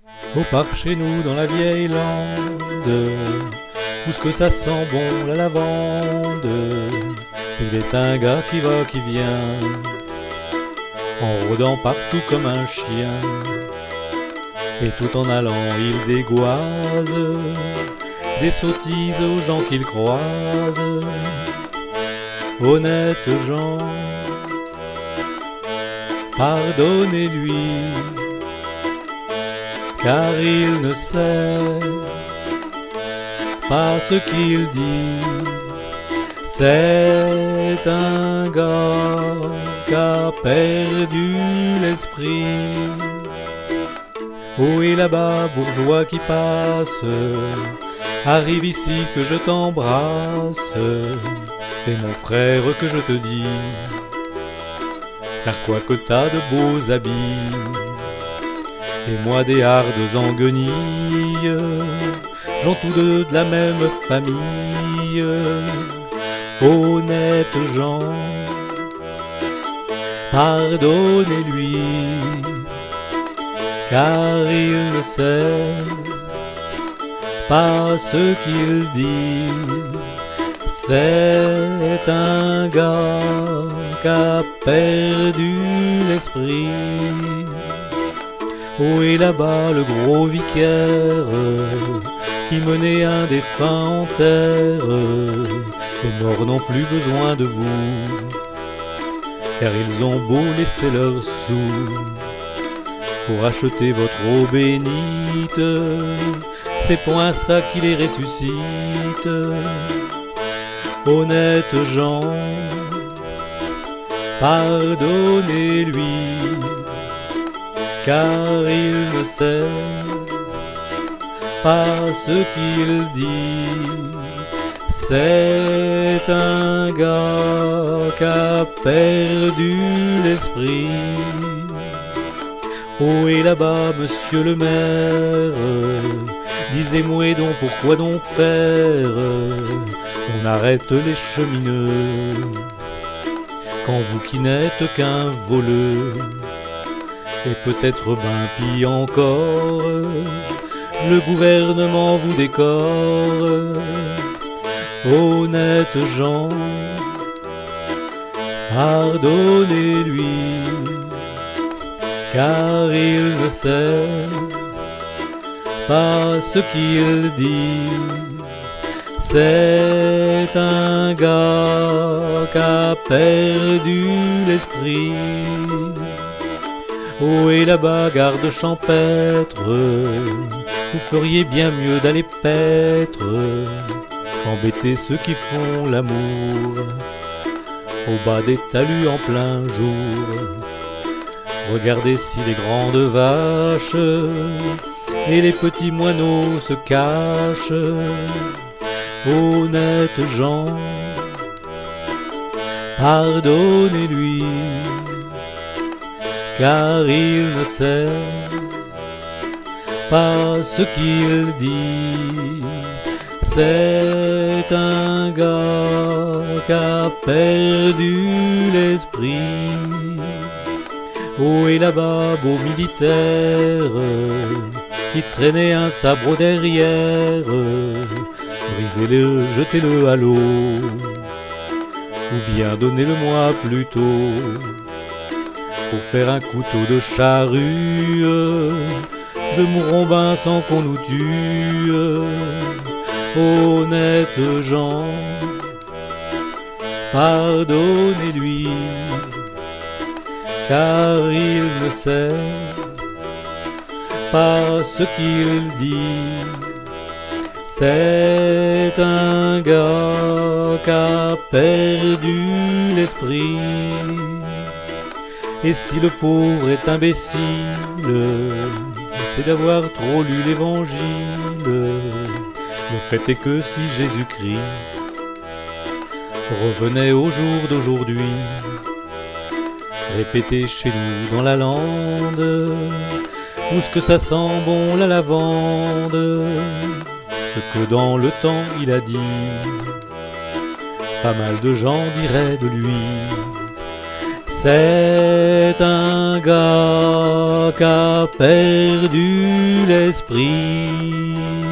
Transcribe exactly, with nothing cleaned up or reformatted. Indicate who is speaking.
Speaker 1: Au parc chez nous dans la vieille lande, où ce que ça sent bon la lavande. Il est un gars qui va, qui vient, en rôdant partout comme un chien. Et tout en allant il dégoise des sottises aux gens qu'il croise. Honnêtes gens, pardonnez-lui, car il ne sait pas ce qu'il dit. C'est un gars qui a perdu l'esprit. Haut et là-bas, bourgeois qui passe, arrive ici que je t'embrasse. T'es mon frère que je te dis, car quoi que t'as de beaux habits, et moi des hardes en guenilles, j'en tous deux de la même famille. Honnêtes gens, pardonnez-lui, car il ne sait pas ce qu'il dit. C'est un gars qui a perdu l'esprit. Haut et là-bas le gros vicaire qui menait un défunt en terre. Les morts n'ont plus besoin de vous, car ils ont beau laisser leurs sous pour acheter votre eau bénite. C'est point ça qui les ressuscite. Honnêtes gens, pardonnez-lui, car il ne sait pas ce qu'il dit. C'est un gars qui a perdu l'esprit. Haut et là-bas, monsieur le maire, disez-moi donc pourquoi donc faire on arrête les cheminots quand vous qui n'êtes qu'un voleux. Et peut-être ben pis encore, le gouvernement vous décore. Honnêtes gens, pardonnez-lui, car il ne sait pas ce qu'il dit. C'est un gars qui a perdu l'esprit. Haut et là-bas, garde champêtre, vous feriez bien mieux d'aller paître qu'embêter ceux qui font l'amour au bas des talus en plein jour. Regardez si les grandes vaches et les petits moineaux se cachent. Honnêtes gens, pardonnez-lui, car il ne sait pas ce qu'il dit. C'est un gars qui a perdu l'esprit. Haut et là-bas, beau militaire qui traînait un sabre derrière. Brisez-le, jetez-le à l'eau, ou bien donnez-le-moi plutôt pour faire un couteau de charrue. Je mourrai ben sans qu'on nous tue. Honnêtes gens, pardonnez-lui, car il ne sait pas ce qu'il dit. C'est un gars qui a perdu l'esprit. Et si le pauvre est imbécile, c'est d'avoir trop lu l'évangile. Le fait est que si Jésus-Christ revenait au jour d'aujourd'hui, répété chez nous dans la lande, où ce que ça sent bon la lavande, ce que dans le temps il a dit, pas mal de gens diraient de lui. C'est un gars qui a perdu l'esprit.